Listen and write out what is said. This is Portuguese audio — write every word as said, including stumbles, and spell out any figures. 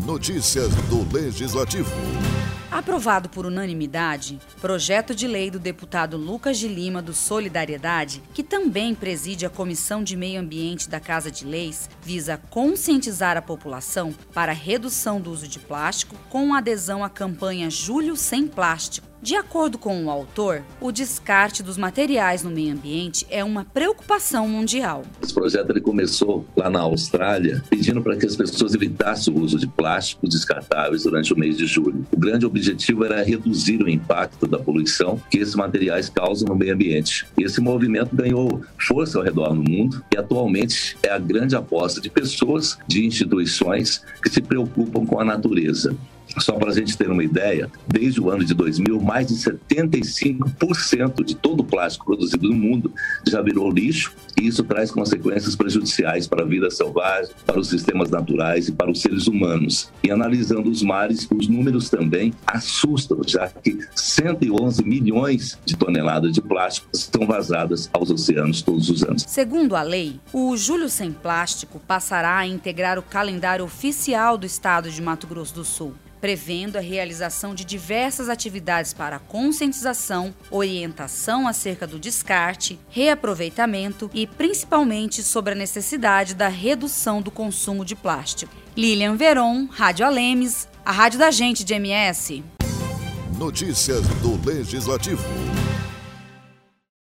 Notícias do Legislativo. Aprovado por unanimidade, projeto de lei do deputado Lucas de Lima do Solidariedade, que também preside a Comissão de Meio Ambiente da Casa de Leis, visa conscientizar a população para a redução do uso de plástico com adesão à campanha Julho Sem Plástico. De acordo com o autor, o descarte dos materiais no meio ambiente é uma preocupação mundial. Esse projeto ele começou lá na Austrália, pedindo para que as pessoas evitassem o uso de plásticos descartáveis durante o mês de julho. O grande objetivo era reduzir o impacto da poluição que esses materiais causam no meio ambiente. Esse movimento ganhou força ao redor do mundo e atualmente é a grande aposta de pessoas, de instituições que se preocupam com a natureza. Só para a gente ter uma ideia, desde o ano de dois mil, mais de setenta e cinco por cento de todo o plástico produzido no mundo já virou lixo, e isso traz consequências prejudiciais para a vida selvagem, para os sistemas naturais e para os seres humanos. E analisando os mares, os números também assustam, já que cento e onze milhões de toneladas de plástico são vazadas aos oceanos todos os anos. Segundo a lei, o Julho Sem Plástico passará a integrar o calendário oficial do estado de Mato Grosso do Sul, prevendo a realização de diversas atividades para conscientização, orientação acerca do descarte, reaproveitamento e principalmente sobre a necessidade da redução do consumo de plástico. Lilian Veron, Rádio Alemes, a rádio da gente de M S. Notícias do Legislativo.